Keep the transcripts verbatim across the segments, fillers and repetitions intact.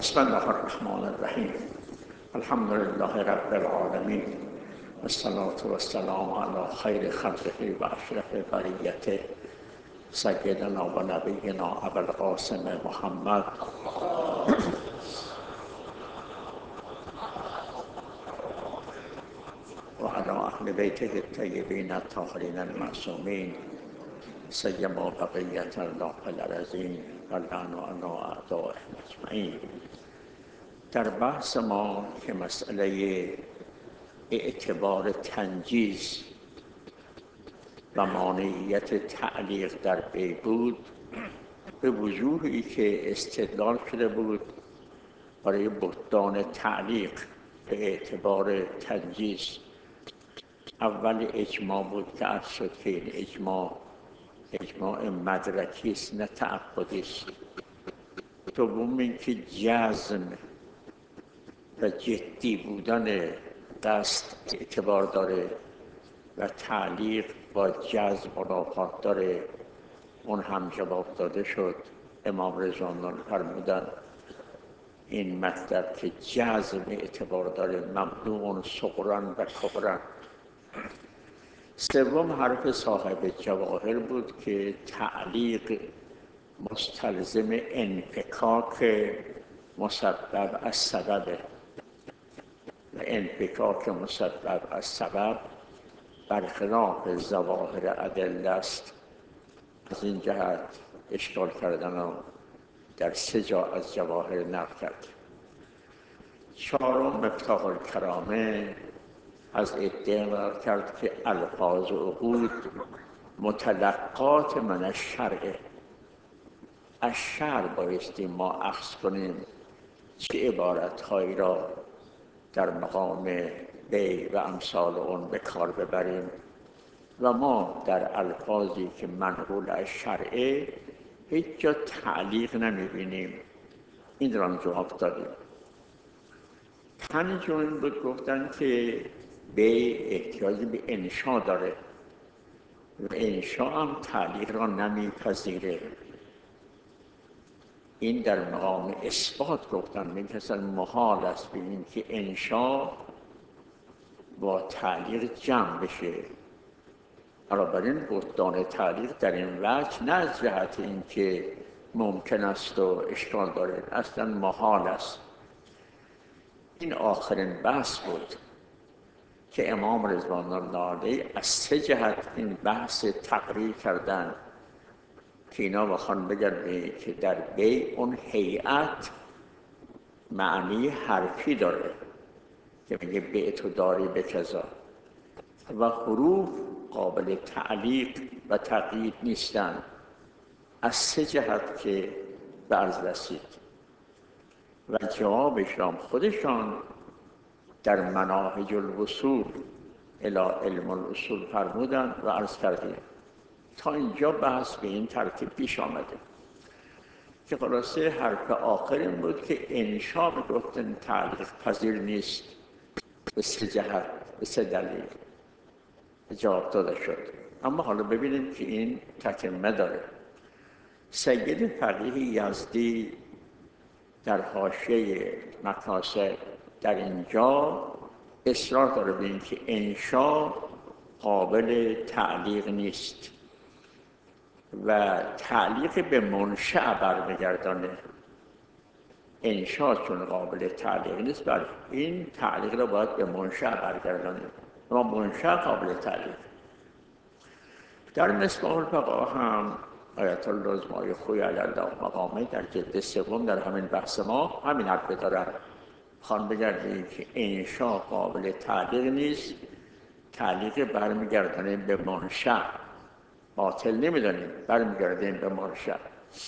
بسم الله الرحمن الرحیم. الحمد لله رب العالمین والصلاة والسلام علی خیر خلقه و اشرف بریته سیدنا و نبینا ابوالقاسم محمد و علی اهل بیته الطیبین الطاهرین المعصومین سیما بقیة الله الارضین و لعن علی اعدائهم اجمعین. در بحث ما که مسئله اعتبار تنجیز و مانعیت تعلیق در بی بود، به وجوهی که استدلال شده بود برای بطلان تعلیق به اعتبار تنجیز. اول اجماع بود که عرض شد که این اجماع اجماع مدرکی است نه تعبدی است. دوم اینکه جزم و جدی بودن قصد اعتبار داره و تعلیق با جزم ملاقات داره. اون هم جواب داده شد. امام رضوان فرمودن این مطلب که جزم اعتبار داره ممنوع صغرا و کبرا. سوم حرف صاحب جواهر بود که تعلیق مستلزم انفکاک مسبب از سبب و انفکاک مسبب از سبب برخلاف ظواهر ادله است. از این جهت اشکال کردن و در سه جا از جواهر نقل کرد. چهارم مفتاح الکرامه از ادعا کرد که الفاظ و عقود متلقات من الشرع. از شرع بایستی ما اخذ کنیم چه عبارتهایی را در مقام بیع و امثال اون به کار ببریم و ما در الفاظی که منقول از شرعه هیچ جا تعلیق نمیبینیم. این را هم جواب دادیم. پنجم بود گفتن که بیع احتیاجی به انشا داره و انشا هم تعلیق را نمیپذیره. این در مقام اثبات گفتن من کسان محال است به این که انشا با تعلیق جمع بشه. بنابراین بطلان تعلیق در این وجه نه از جهت این که ممکن است و اشکال داره، اصلا محال است. این آخرین بحث بود که امام رضوان الله علیه از سه جهت این بحث تقریر کردن که اینا بخوان بگن که در بیع اون هیئت معنی حرفی داره که میگه بیع تو داری به کذا و حروف قابل تعلیق و تقیید نیستن. از سه جهت که برز رسید و جوابش را خودشان در مناهج الوصول الی علم الاصول فرمودن و عرض کردیم. تا اینجا بحث به این ترتیب پیش آمده که خلاصه حرف آخر این بود که انشا به گفتن تعلیق پذیر نیست به سه جهت، به سه دلیل جواب داده شد. اما حالا ببینیم که این تتمه داره. سید فقیه یزدی در حاشیه مکاسب در اینجا اصرار داره به این که انشا قابل تعلیق نیست و تعلیق به منشأ برمیگردانه. انشا چون قابل تعلیق نیست، بر این تعلیق را باید به منشأ برگردانه و منشأ قابل تعلیق. در مصباح البقا هم آیت الله العظمی خوی علی الله مقامه در جلد سوم در همین بحث ما همین حرف دارن. خوان بگردیم که انشا قابل تعلیق نیست، تعلیق برمیگردانه به منشأ. باطل نمیدانیم، برمیگردیم به منشأ.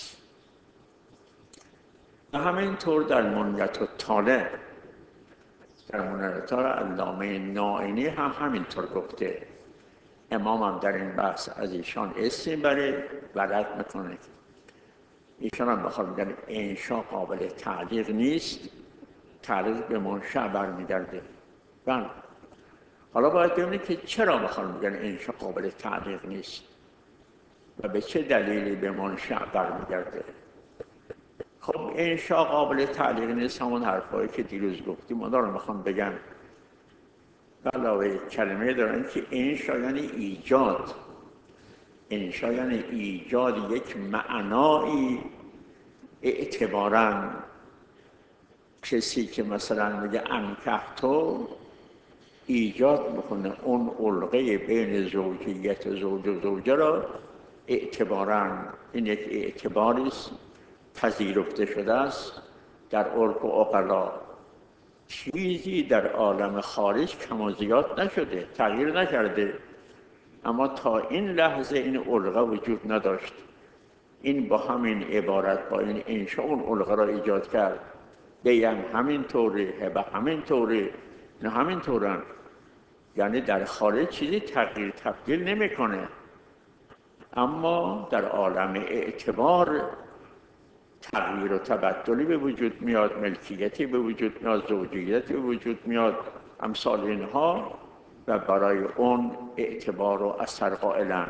و همینطور در منیت الطالب در منیت الطالب علامه نائینی هم همینطور گفته. امام هم در این بحث از ایشان اسم بره و رد میکنه. ایشان هم بخواد میگن انشا قابل تعلیق نیست، تعلیق به منشأ برمیگرده. بله، حالا باید ببینید که چرا بخواد میگن انشا قابل تعلیق نیست و به چه دلیلی به منشأ برمیگرده. خب انشا قابل تعلیق نیست، همون حرفایی که دیروز گفتیم اونا رو میخوام بگم. علاوه کلمه دارن که انشا یعنی ایجاد. انشا یعنی ایجاد یک معنایی اعتباراً. کسی که مثلا میگه انکحتو ایجاد میکنه اون علقه بین زوجیت زوج و زوجه را اعتباراً. این یک اعتباری است پذیرفته شده است در عرف و عقلا. چیزی در عالم خارج کم و زیاد نشده، تغییر نکرده، اما تا این لحظه این علقه وجود نداشت. این با همین عبارت، با این انشاء اون علقه را ایجاد کرد. بیم همین طوره، هبه همین طوره، نه همین طورن. یعنی در خارج چیزی تغییر تبدیل نمیکنه، اما در عالم اعتبار تغییر و تبدلی به وجود میاد، ملکیتی به وجود میاد، زوجیتی به وجود میاد، امثال اینها، و برای اون اعتبار و اثر قائلن.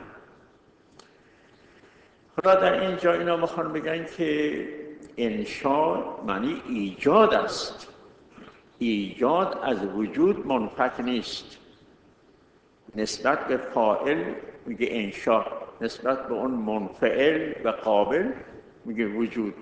حالا در اینجا اینا میخوان بگن که انشاء معنی ایجاد است. ایجاد از وجود منفک نیست. نسبت به فاعل میگه انشاء، نسبت به اون منفعل و قابل میگه وجود.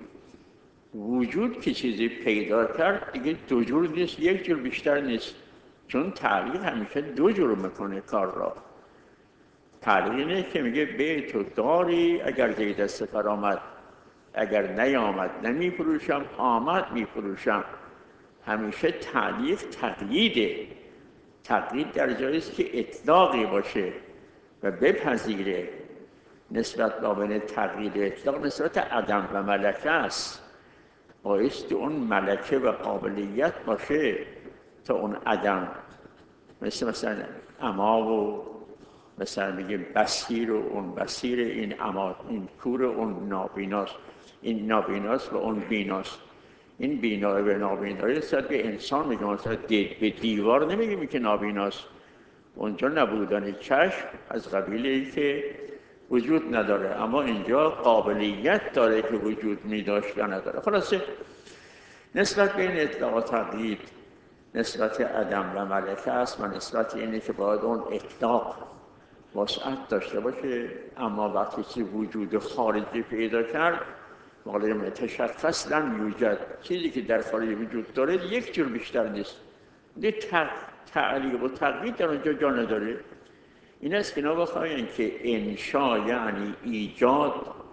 وجود که چیزی پیدا کرد دیگه دو جور نیست، یک جور بیشتر نیست، چون تعلیق همیشه دو جور میکنه کار را. تعلیق اینه که میگه بیت و داری اگر زید سفر آمد، اگر نیامد نمیفروشم، آمد میفروشم. همیشه تعلیق تقییده. تقیید در جایی است که اطلاقی باشه و بپذیره. نسبت بین تقیید و اطلاق نسبت عدم و ملکه است. بایستی اون ملکه و قابلیت باشه تا اون عدم، مثل مثلا اما و مثلا میگیم بصیر و اون بصیر، این اما، این کور اون نابیناست، این نابیناست و اون بیناست. این بینایی و نابینایی نسبت به انسان میگه، مثلا به دیوار نمیگیم که نابیناست. اونجا نبودن چشم از قبیله که وجود نداره، اما اینجا قابلیت داره که وجود میداشت یا نداره. خلاصه نسبت بین اطلاق و تقیید نسبت عدم و ملکه است، و نسبت اینه که باید اون اطلاق وسعت داشته باشه، اما وقتی که وجود خارجی پیدا کرد مقاله متشخص لم یوجد، چیزی که در خارج وجود داره یک جور بیشتر نیست. ده تعلیق و تقیید در اونجا جا نداره. این است که اینا بخواهیم که انشاء یعنی ایجاد.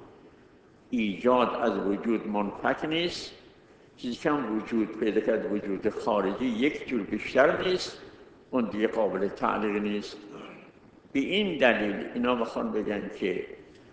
ایجاد از وجود منفک نیست. چیزی که هم وجود پیدا کرد وجود خارجی یک جور بیشتر نیست، اون دیگه قابل تعلیق نیست. به این دلیل اینا بخوان بگن که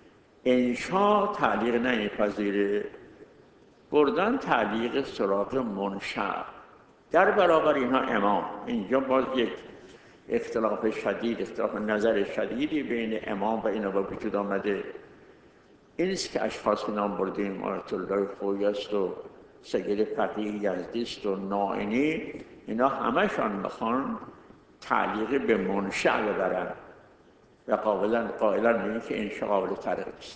انشاء تعلیق نمیپذیره، بردن تعلیق سراغ منشأ. در برابر اینها امام. اینجا باز یک اختلاف شدید، اختلاف نظر شدیدی بین امام و اینا با وجود آمده. این است که اشخاص نام بردیم، آیت الله خویی است و سید فقیه یزدی است و نائینی، اینا همشان میخوان تعلیق به منشأ ببرن و قابلا قائلا میگن که انشاء قابل تعلیق است.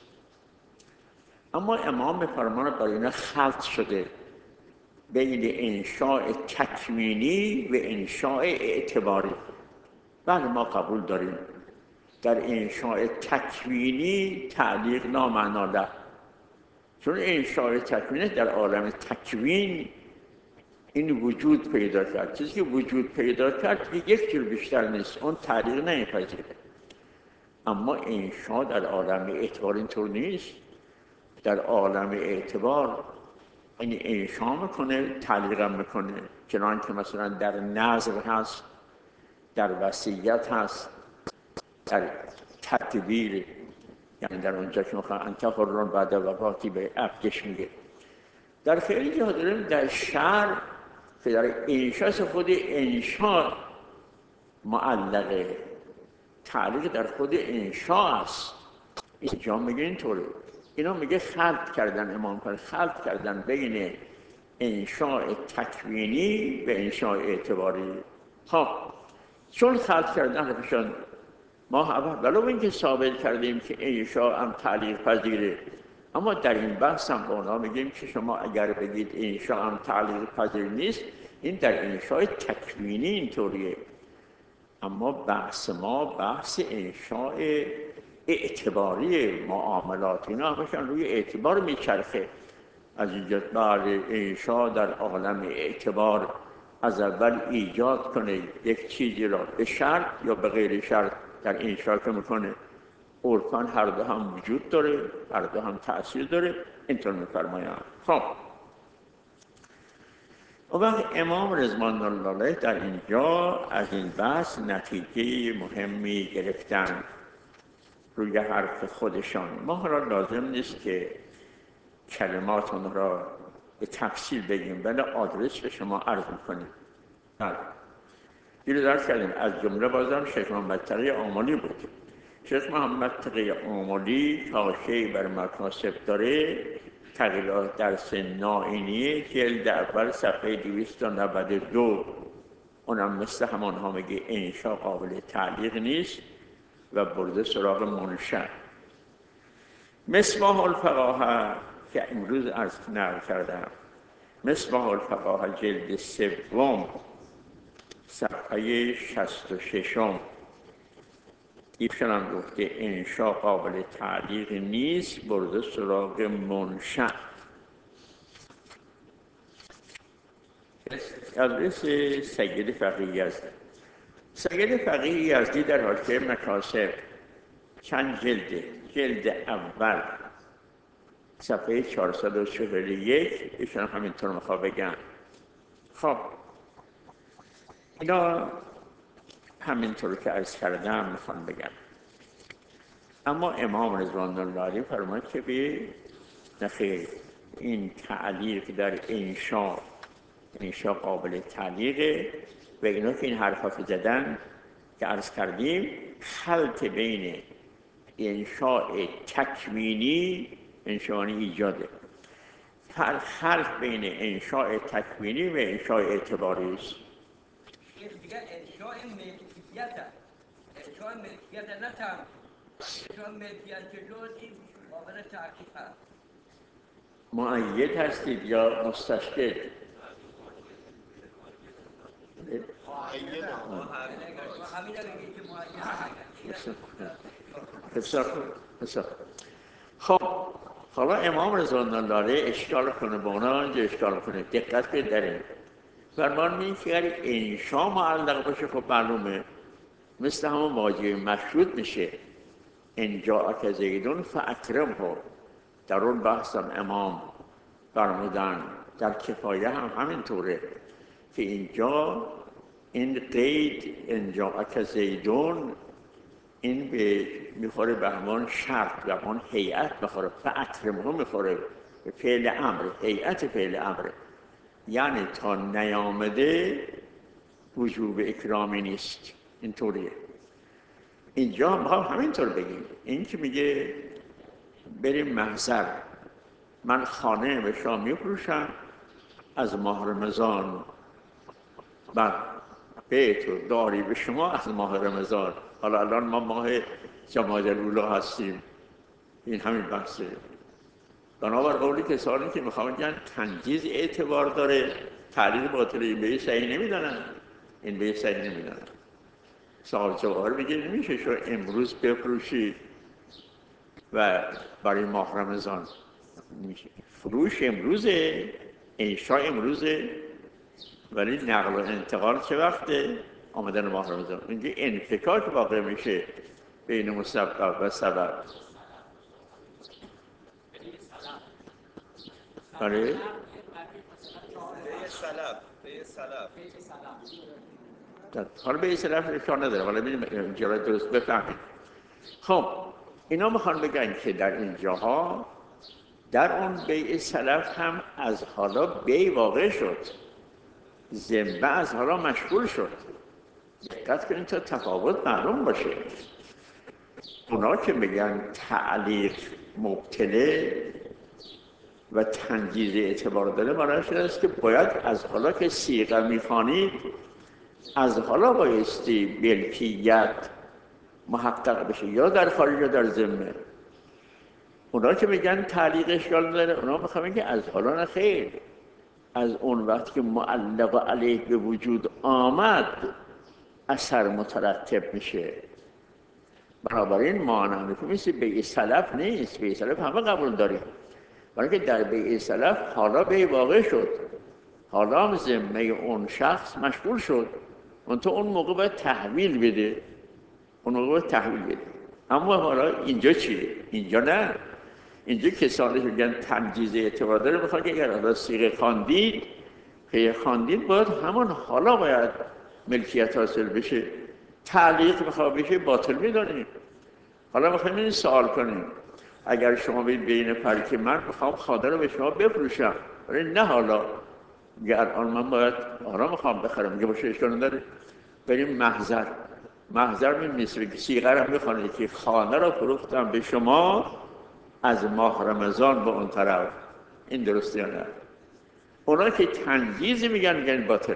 اما امام به فرمان برای اینا خلط شده بین انشاء تکوینی و انشاء اعتباری. بله ما قبول داریم در انشاء تکوینی تعلیق نامعنا له، چون انشاء تکوینی در عالم تکوین این وجود پیدا کرد. چیزی که وجود پیدا کرد که یک جور بیشتر نیست، اون تعلیق نمیپذیره. اما انشاء در عالم اعتبار اینطور نیست. در عالم اعتبار این انشاء میکنه، تعلیق هم میکنه، چنان که مثلا در نظر هست، در وصیت هست، در تدبیر، یعنی در اونجا که میخواه انت حرون بعد وفاتی به عبدش میگه. در خیلی جا داریم در شعر که در انشاء خود انشاء معلقه، تعلیق در خود انشاء است. اینجا میگه اینطوره. اینا میگه خلط کردن، امام فرد خلط کردن بین انشاء تکوینی و انشاء اعتباری. ها چون خلط کردن روشن، ما ولو اینکه ثابت کردیم که انشاء هم تعلیق پذیره، اما در این بحث هم با اونا میگیم که شما اگر بگید انشا هم تعلیق پذیر نیست، این در انشای تکوینی اینطوریه. اما بحث ما بحث انشاء اعتباری معاملات، اینا همشان روی اعتبار میچرخه. از اینجا بر انشا در عالم اعتبار از اول ایجاد کنه یک چیزی را به شرط یا به غیر شرط در انشا که میکنه. عرفاً هر دو هم وجود داره، هر دو هم تأثیر داره، اینطور میفرمایند. خب و وقت امام رضوان الله علیه در اینجا از این بحث نتیجه مهمی گرفتن روی حرف خودشان. ما حالا لازم نیست که کلمات اون را به تفصیل بگیم، ولی آدرس به شما عرض میکنیم. این درس کردیم از جمله بازم شیخ محمد تقی آملی بود. شیخ محمد تقی آملی تاشه‌ای بر مکاسب داره، تغییرات درس نائینیه، جلد اول صفحه دویست و نود و دو. اونم مثل همان ها میگه انشا قابل تعلیق نیست و برده سراغ منشأ. مصباح الفقاهه که امروز از نقل کردم، مصباح الفقاهه جلد سوم صفحه شصت و ششم، ایشان هم گفته انشا قابل تعلیق نیست، برده سراغ منشأ. آدرس سید فقیه یزدی. سید فقیه یزدی در حاشیه مکاسب چند جلده، جلد اول صفحه چهارصد و چهل و یک، ایشان همینطور میخواه بگم. خب اینا همینطور که عرض کردم میخوان بگم. اما امام رضوان الله علیه فرماید که به نخیر، این تعلیق در انشا، انشا قابل تعلیقه و اینا که این حرفا که زدن که عرض کردیم خلط بین انشاء تکوینی، انشاء ایجاده، خلط بین انشاء تکوینی و انشاء اعتباری است. دیگه انشاء ملکیت انشاء ملکیت نه تام انشاء ملکیت که جز این قابل تحقیق هست. مؤید هستید یا مستشکل؟ خب حالا امام رضوان الله علیه اشکال کنه با اونا، اینجا اشکال کنه، دقت کنید در این فرمان میگه که اگر انشا معلق باشه خب معلومه مثل همون واژه مشروط میشه، ان جاءک زیدون فاکرمه. در اون بحثم امام فرمودن در کفایه هم همینطوره که اینجا این قید ان جاءک زیدون این به میخوره به همان شرط و همان هیئت میخوره، فاکرمه میخوره به فعل امر، هیئت فعل امر، یعنی تا نیامده وجوب اکرامی نیست. اینطوریه. اینجا هم میخوام همینطور بگیم. این که میگه بریم محضر، من خانه به شما میفروشم از ماه رمضان، بر بیت و داری به شما از ماه رمضان. حالا الان ما ماه جمادی الاولی هستیم، این همین بحثه. بنابر قولی کسانی که میخوان بگن تنجیز اعتبار داره، تعلیق باطل، این به صحیح نمیدانن، این به صحیح نمیدانن. صاحب جواهر میگه نمیشه شو امروز بفروشی و برای ماه رمضان میشه. فروش امروزه، انشاء امروزه، ولی نقل و انتقال چه وقته؟ آمدن ماه رمضان. اینجا انفکاک واقع میشه بین مسبب و سبب. بله؟ به سلف به سلف حالا به این سلف اشکال نداره، حالا ببینیم جرات درست بفهمیم. خب اینا میخوان بگن که در اینجاها در اون بیع سلف هم از حالا بیع واقع شد، ذمه از حالا مشغول شد. دقت کنید تا تفاوت معلوم باشه. اونا که میگن تعلیق مبتله و تنجیز اعتبار داره، معنیش این است که باید از حالا که صیغه میخوانید از حالا بایستی ملکیت محقق بشه، یا در خارج یا در ذمه. اونا که میگن تعلیق اشکال نداره، اونا میخوام که از حالا نه خیر، از اون وقت که معلق علیه به وجود آمد اثر مترتب میشه. بنابراین مانند که مثل بیع سلف نیست، بیع سلف همه قبول داریم، برای که در بیع سلف حالا بیع واقع شد، حالا ذمه اون شخص مشغول شد، اون تو اون موقع باید تحویل بده، اون موقع باید تحویل بده. اما حالا اینجا چیه؟ اینجا نه، اینجا کسانی که میگن تنجیز اعتبار داره میخوان که اگر حالا صیغه خواندید که خواندید باید همون حالا باید ملکیت حاصل بشه، تعلیق میخواد بشه باطل میدانیم. حالا میخوایم این سوال کنیم اگر شما بید بین پرک من میخوام خاده رو به شما بفروشم، ولی نه حالا میگه الان من باید حالا میخوام بخرم، میگه باشه اشکال نداره، بریم محضر. محضر می نیست بگی سیغه رو میخوانه که خانه رو فروختم به شما از ماه رمضان به اون طرف، این درسته یا نه؟ اونا که تنجیزی میگن میگن باطل،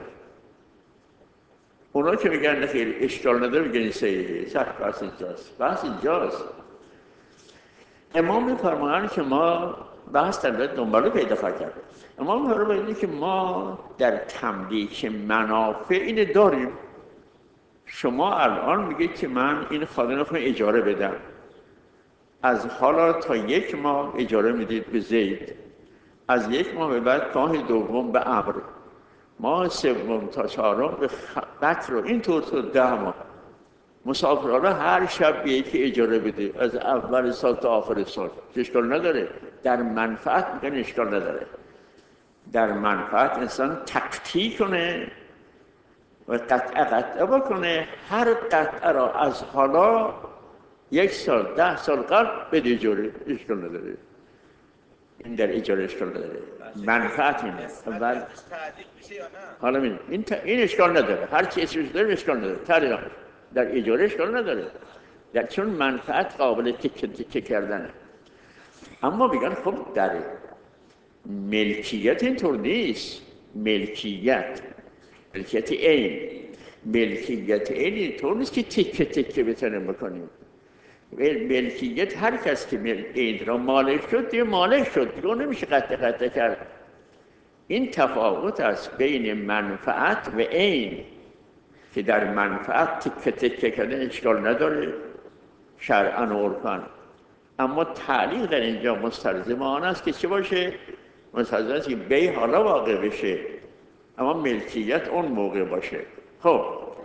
اونا که میگن خیلی اشکال نداره میگن صحیحه. سخت بحث اینجاست، بحث اینجاست. امام میفرمایند که ما بحث در دنباله پیدا کرد، امام میفرمایند که ما در تملیک منافع اینه داریم. شما الان میگه که من این خانه رو اجاره بدم، از حالا تا یک ماه اجاره میدید به زید، از یک ماه به بعد ماه دوم به ابر، ماه سوم تا چهارم به بکر، رو این طور تا ده ماه. مسافرها هر شب به یکی اجاره بده از اول سال تا آخر سال، اشکال نداره. در منفعت میگن اشکال نداره، در منفعت انسان تقطیع کنه و قطعه قطعه بکنه، هر قطعه را از حالا یک سال ده سال قبل بده اجاره، اشکال نداره. این در اجاره اشکال نداره، منفعت اینه. اول حالا این این, این اشکال نداره، هر چی اسمش داره اشکال نداره، تعلیق در اجاره اشکال نداره، در چون منفعت قابل تکه تکه کردنه. اما میگن خب در ملکیت اینطور نیست، ملکیت ملکیت عین، ملکیت عین اینطور نیست که تکه تکه بتونیم بکنیم. ملکیت هر کس که عین را مالک شد دیگه مالک شد، دیگه نمیشه قطع قطع کرد. این تفاوت است بین منفعت و عین، که در منفعت تکه تکه کردن اشکال نداره شرعاً و عرفاً، اما تعلیق در اینجا مستلزم آن است که چه باشه؟ مستلزم است که بیع حالا واقع بشه اما ملکیت اون موقع باشه. خب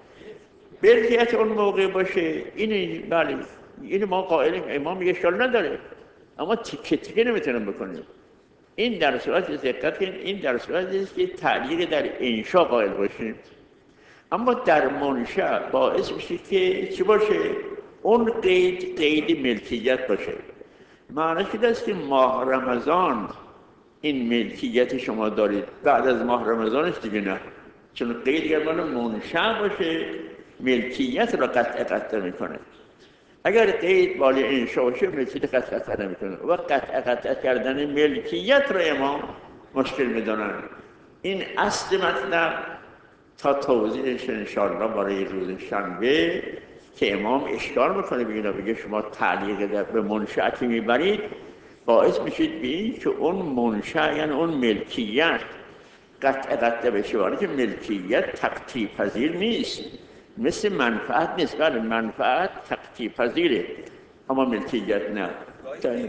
ملکیت اون موقع باشه، این بله این ما قائلیم، امام میگه اشکال نداره، اما تیکه تیکه نمیتونیم بکنیم. این در صورت دقت کنید، این در صورتی است که تعلیق در انشا قائل باشیم، اما در منشأ باعث میشه که چی باشه؟ اون قید قید ملکیت باشه. معنیش این است که ماه رمضان این ملکیت شما دارید، بعد از ماه رمضانش دیگه نه، چون قید گرمان منشأ باشه ملکیت را قطع قطع میکنه. اگر قید بالا انشا باشه ملکیت قطع قطع نمیکنه و قطع قطع کردن ملکیت را امام مشکل میدانن. این اصل مطلب تا توضیحش انشاءالله برای روز شنبه که امام اشکال میکنه بگینا، بگه شما تعلیق در به منشأتی میبرید باعث میشید به این که اون منشأ یعنی اون ملکیت قطع قطع بشه، ولی که ملکیت تقطیع پذیر نیست، مثل منفعت نیست. بله منفعت تقطیع پذیره اما ملکیت نه. گاهی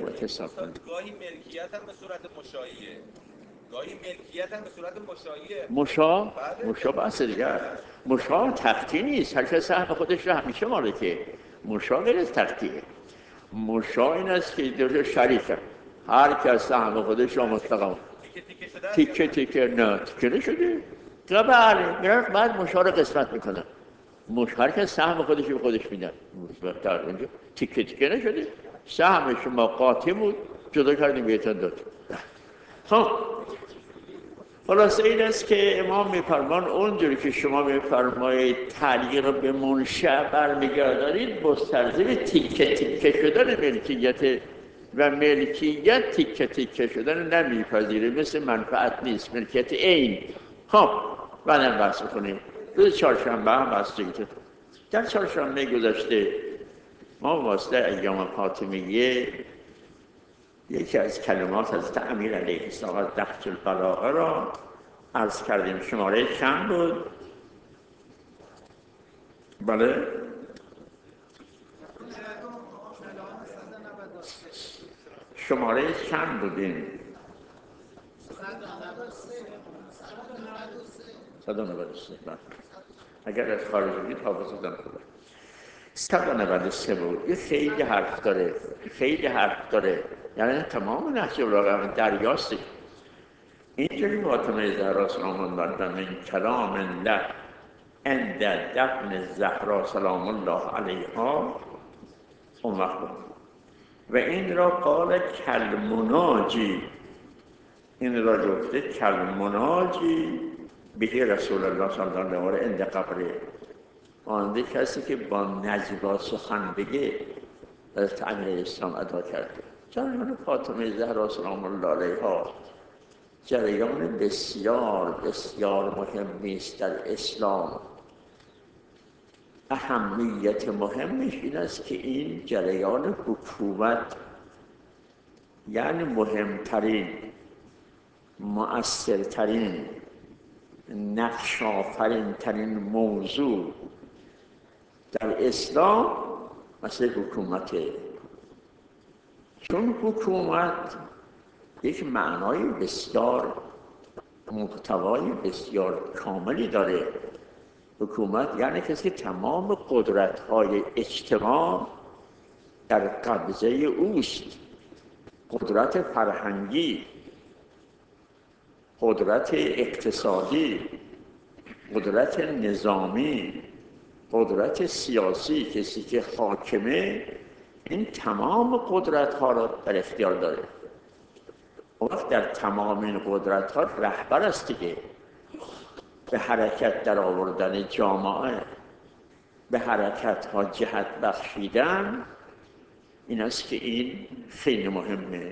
ملکیت هم به صورت مشاهیه، گاهی ملکیت هم به صورت مشاهیه. مشا مشا بحث دیگر، مشا تقطیع نیست، هر کس سهم خودش رو همیشه مالکه. مشا غیر از تقطیعه. مشا این است که دو شریکه، هر کس سهم خودش رو مستقیم تیکه تیکه نه تیکه نشده بله میرن بعد مشا رو قسمت میکنن، مش هر کس سهم خودش رو خودش میدن، در اونجا تیکه تیکه نشده، سهم شما قاطع بود جدا کردیم بهتون داد. خب خلاصه این است که امام میفرمان اونجوری که شما میفرمایید تعلیق رو به منشأ برمیگردارید مستلزم تیکه تیکه شدن ملکیت و ملکیت تیکه تیکه شدن نمیپذیره، مثل منفعت نیست، ملکیت عین. خب بعدم بحث کنیم روز چهارشنبه هم بحث دیگه. در چهارشنبه گذشته ما واسطه ایام فاطمیه یکی از کلمات حضرت امیر علیه السلام از نهج البلاغه را عرض کردیم. شماره چند بود؟ بله؟ شماره چند بودیم؟ صد و نود و سه. اگر از خارج بودید حافظ بودم خوبه. صد و نود و سه بود. این خیلی حرف داره، خیلی حرف داره، یعنی تمام نهج البلاغه دریاستی. اینجوری فاطمه زهرا سلام الله علیها من کلام الله عند دفن زهرا سلام الله علیها اون وقت بود. و این را قال کلمناجی، این را گفته کلمناجی به رسول الله صلی الله علیه و آله عند قبره، آنده کسی که با نجوا سخن بگه حضرت امیر اسلام ادا کرده. جریان فاطمه زهرا سلام الله علیها جریان بسیار بسیار مهمی است در اسلام. اهمیت مهمش این است که این جریان حکومت، یعنی مهمترین، مؤثرترین، نقش آفرین ترین موضوع در اسلام مسئله حکومته. چون حکومت یک معنای بسیار محتوای بسیار کاملی داره. حکومت یعنی کسی که تمام قدرت‌های اجتماع در قبضه اوست. قدرت فرهنگی، قدرت اقتصادی، قدرت نظامی، قدرت سیاسی، کسی که حاکمه این تمام قدرت‌ها را در اختیار داره. اون وقت در تمام این قدرت‌ها رهبر است دیگه. به حرکت در آوردن جامعه، به حرکت‌ها جهت بخشیدن، این است که این خیلی مهمه.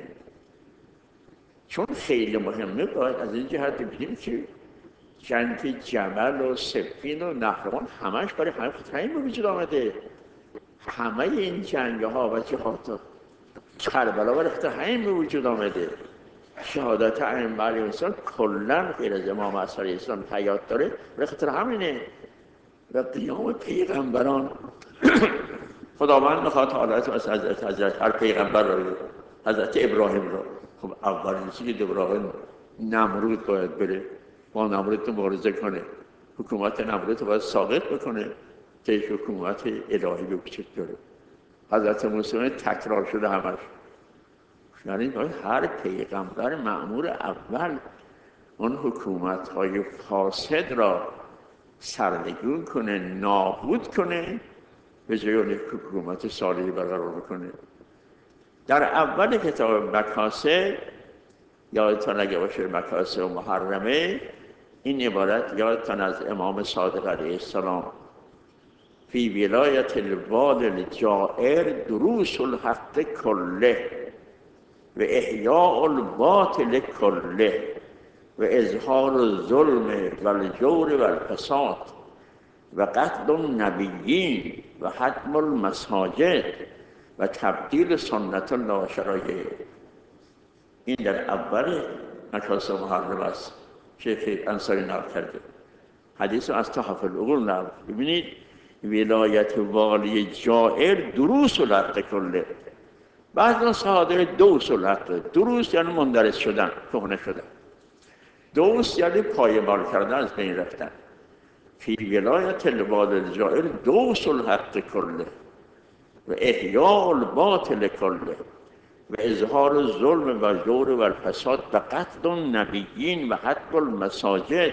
چون خیلی مهمه باید از این جهت ببینیم که جنگ جمل و صفین و نهروان همش برای همه خطرین به وجود آمده. همه این جنگ‌ها و جهات کربلا برای خطرین به وجود آمده. شهادت ائمه علیهم السلام کلا غیر از امام عصر اسلام حیات داره، به خاطر همینه. و قیام پیغمبران خداوند میخواد حالت از حضرت حضرت هر پیغمبر رو، حضرت ابراهیم رو، خب اولین چیزی که ابراهیم نمرود باید بره با نمرود مبارزه کنه، حکومت نمرود رو باید ساقط بکنه که یک حکومت الهی به وجود بیاره. حضرت موسی تکرار شده همش. یعنی هر پیغمبر مأمور اول اون حکومت‌های فاسد را سرنگون کنه، نابود کنه، به جای اون حکومت صالحی برقرار بکنه. در اول کتاب مکاسب یادتان اگه باشه مکاسب و محرمه، این عبارت یادتان از امام صادق علیه السلام فی ولایت الوال الجائر دروس الحق کله و احیاء الباطل کله و اظهار الظلم و الجور و الفساد و قتل النبیین و هدم المساجد و تبدیل سنت الله شرایع. این در اول مکاسب محرم است. شیخ انصاری نقل کرده. حدیث از تحف العقول نقل. ببینید ولایت والی جائر دروس الحق کله. بعضی صادر دوس الحق. دروس یعنی مندرس شدن، کهنه شدن. دوس یعنی پایمال کردن، از بین رفتن. فی ولایت الوالی الجائر دوس الحق کله و احیاء الباطل کله و اظهار الظلم و الجور و الفساد و قتل النبیین و هدم المساجد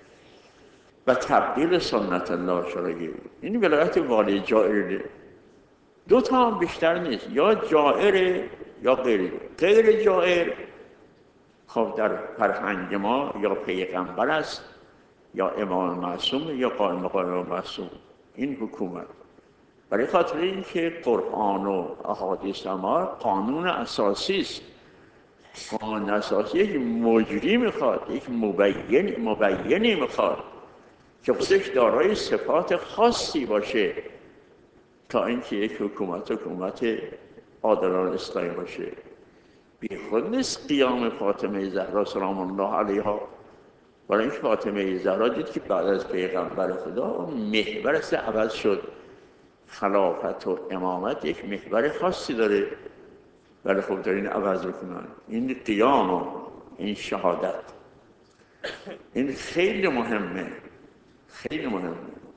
و تبدیل سنت الله شرایع. این ولایت والی جائر. دو تا هم بیشتر نیست، یا جائر یا غیر غیر جائر. خب در فرهنگ ما یا پیغمبر است یا امام معصوم یا قائم مقام معصوم. این حکومت برای خاطر اینکه قرآن و احادیث ما قانون اساسی است. قانون اساسی یک مجری میخواد، یک مبین مبینی میخواد که خودش دارای صفات خاصی باشه تا اینکه یک حکومت حکومت عادلانه اسلامی باشه. بی خود نیست قیام فاطمه زهرا سلام الله علیها. برای اینکه فاطمه زهرا دید که بعد از پیغمبر خدا محورش عوض شد. خلافت و امامت یک محور خاصی داره، ولی خب دارین عوض بکنن. این قیام و این شهادت این خیلی مهمه، خیلی مهمه.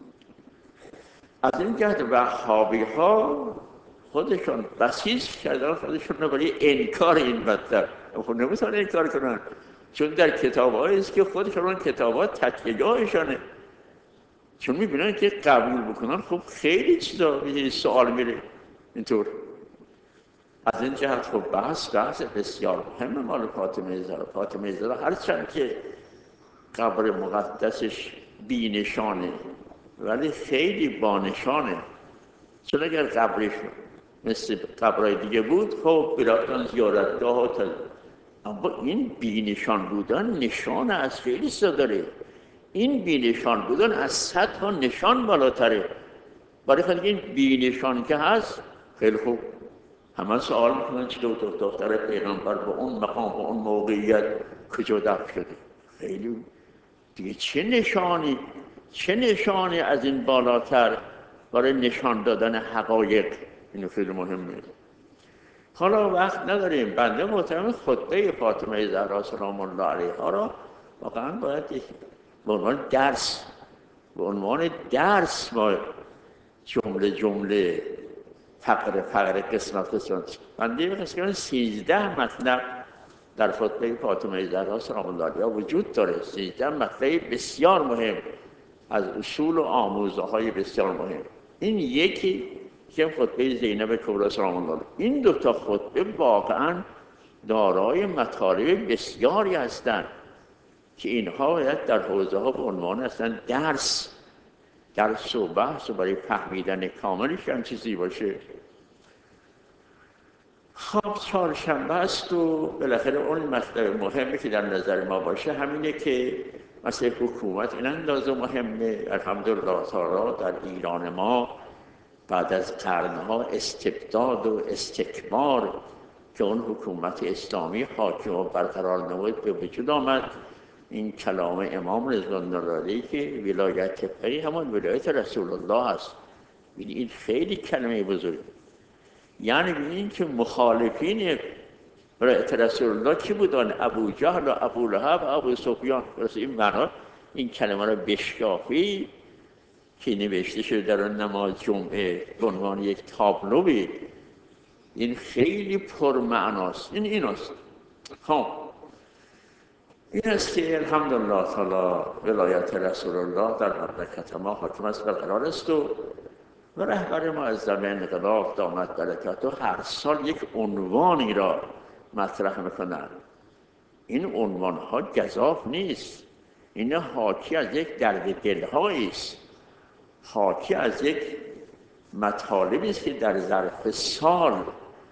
از این جهت وهابی ها خودشون بسیج کردن خودشون رو برای انکار این مطلب. خب نمیتونن انکار کنن، چون در کتاب هایی است که خودشون اون کتاب ها تکیه‌گاهشانه، چون میبینن که قبول بکنن خب خیلی چیزا به سوال میره اینطور. از این جهت خب بحث بحث بسیار مهم مال فاطمه زهرا. فاطمه زهرا هرچند که قبر مقدسش بی نشانه ولی خیلی با نشانه، چون اگر قبرش مثل قبرهای دیگه بود خب براتن زیارتگاه ها تل. اما این بی نشان بودن نشان از خیلی سا داره. این بی نشان بودن از صد ها نشان بالاتره. برای خیلی این بی نشان که هست خیلی خوب همه سوال میکنن چطور دختر پیغمبر با اون مقام با اون موقعیت کجا دفن شده. خیلی دیگه چه نشانی چه نشانی از این بالاتر برای نشان دادن حقایق. اینو خیلی مهمه. حالا وقت نداریم. بنده محترم خطبه فاطمه زهرا سلام الله علیها را واقعا باید به عنوان درس به عنوان درس با جمله جمله فقره فقره قسمت قسمت بنده قسمت سیزده مطلب در خطبه فاطمه زهرا سلام الله علیها وجود داره. سیزده مطلب بسیار مهم از اصول و آموزه های بسیار مهم. این یکی که خطبه زینب کبری سلام الله علیها. این دو تا خطبه واقعا دارای مطالب بسیاری هستند که اینها باید در حوزه ها به عنوان هستند درس درس و بحث و برای فهمیدن کاملش هم چیزی باشه. خب چهارشنبه است و بالاخره اون مطلب مهمی که در نظر ما باشه همینه که مثل حکومت این اندازه مهمه. الحمدلله تعالی در ایران ما بعد از قرنها استبداد و استکبار که اون حکومت اسلامی حاکم و برقرار نمود به وجود آمد. این کلام امام رضوان الله علیه که ولایت پی همان ولایت رسول الله است. این خیلی کلمه بزرگه. یعنی ببینید که مخالفین ولایت رسول الله کی بودن؟ ابو جهل و ابو لهب و ابو سفیان. این معنا این کلمه را بشکافی که نوشته شده در نماز جمعه به عنوان یک تابلوی، این خیلی پرمعناست. این این است. خب این است که الحمدلله تعالی ولایت رسول الله در مملکت ما حاکم است و قرار است و و رهبر ما از زمان انقلاب دامت برکاته هر سال یک عنوانی را مطرح میکنند. این عنوان ها گزاف نیست، این حاکی از یک درد دلهایی است، حاکی از یک مطالبی است که در ظرف سال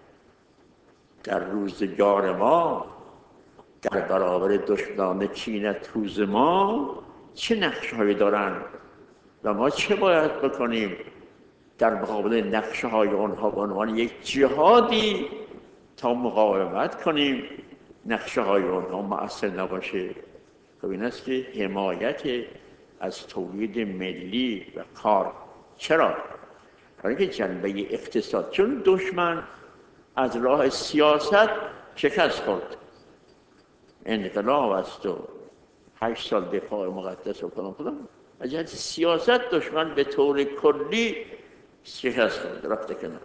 در روزگار ما در برابر دشمنان کینه توز ما چه نقشه‌هایی دارند و ما چه باید بکنیم در مقابل نقشه‌های آنها به عنوان یک جهادی تا مقاومت کنیم نقشه‌های آنها مؤثر نباشه. خب این است که حمایت از تولید ملی و کار. چرا؟ برای اینکه جنبه اقتصاد، چون دشمن از راه سیاست شکست خورد، انقلاب است و هشت سال دفاع مقدس و فلان فلان، از جهت سیاست دشمن به طور کلی شکست خورد، رفته کنار.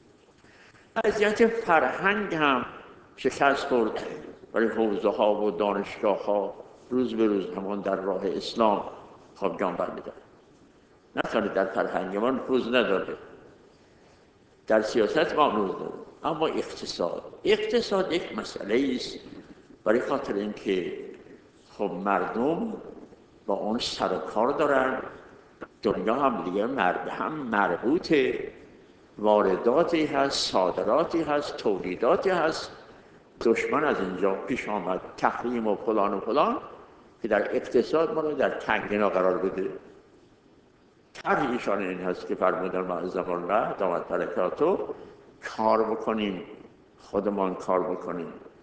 از جهت فرهنگ هم شکست خورد، برای حوزه ها و دانشگاه ها روز به روز همان در راه اسلام خواب جان برمی‌دارد. نکنه در فرهنگ ما نفوذ نداره، در سیاست ما نفوذ داره، اما اقتصاد اقتصاد یک مسئله است. برای خاطر اینکه خب مردم با اون سر و کار دارن، دنیا هم دیگه مرد هم مربوطه، وارداتی هست، صادراتی هست، تولیداتی هست. دشمن از اینجا پیش آمد، تحریم و فلان و فلان، که در اقتصاد ما رو در تنگنا قرار بده. طرح ایشان این هست که فرمودن معظم الله دامت برکاته کار بکنیم، خودمان کار بکنیم،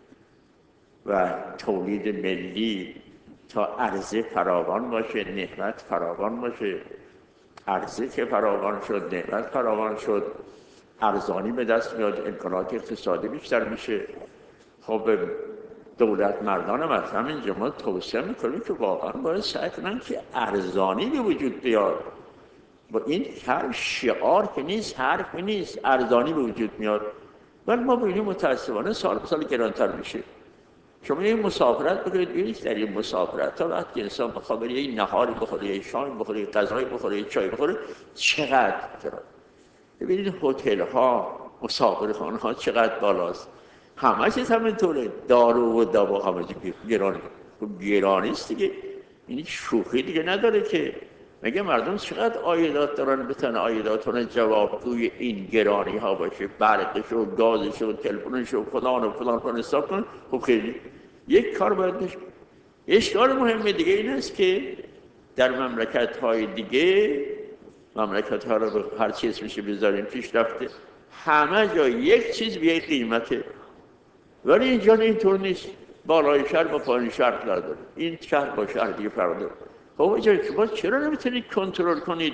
و تولید ملی تا عرضه فراوان باشه، نعمت فراوان باشه. عرضه که فراوان شد، نعمت فراوان شد، ارزانی به دست میاد، امکانات اقتصادی بیشتر میشه. خب دولت مردان هم از همینجا ما توصیه میکنیم که واقعا باید سعی کنن که ارزانی به وجود بیاد. با این هر شعار که نیست، حرف نیست، ارزانی به وجود میاد. ولی ما ببینیم متاسفانه سال به سال گرانتر میشه. شما این مسافرت بکنید ببینید، در این مسافرت تا وقتی انسان بخواد بره یه نهاری بخوره، یه شام بخوره، یه غذایی بخوره، یه چای بخوره، چقدر گران. ببینید هتل ها، مسافرخانه ها چقدر بالاست. همه چیز همینطوره، دارو و دوا همه چیز گرانه. خب گرانی است دیگه، این شوخی دیگه نداره که. مگه مردم چقدر عایدات دارن بتونن عایداتون جوابگوی این گرانی ها باشه؟ برقش و گازش و تلفنش و فلان و فلان فلان حساب کنن. خب خیلی یک کار باید بشه. اشکال مهم دیگه این است که در مملکت های دیگه، مملکت ها رو به هر چیز میشه بذاریم پیش رفته، همه جا یک چیز به یک قیمته. ولی اینجا اینطور نیست. بالای شهر با پایین شهر فرق داره، این شهر با شهر دیگه فرق داره. خب اینجا شما چرا نمیتونید کنترل کنید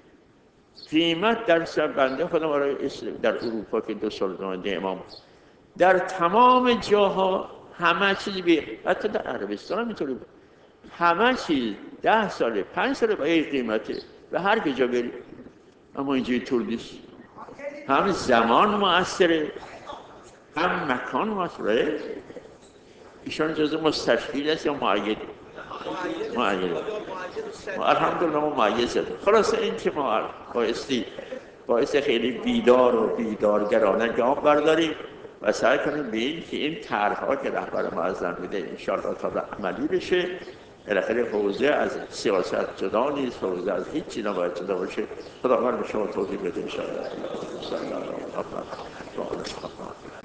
قیمت در سر بنده خودم برای در اروپا که دو سال زمان امام در تمام جاها همه چیز بی، حتی در عربستان هم اینطوری بود، همه چیز ده ساله پنج ساله با یک قیمته و هر کجا بری. اما اینجا اینطور نیست. هم زمان مؤثره، هم مکان مؤثره. ایشان جزء مستشکیل است یا معید؟ معید. ما الحمدلله ما معید زده. خلاصه این که ما بایستی باعث خیلی بیدار و بیدارگرانه گام برداریم و سعی کنیم به این که این طرح‌ها که رهبر معظم میده انشاءالله تا عملی بشه. بالاخره حوزه از سیاست جدا نیست، حوزه از هیچ چیز نباید جدا باشه. خداوند به شما توفیق بده انشاءالله.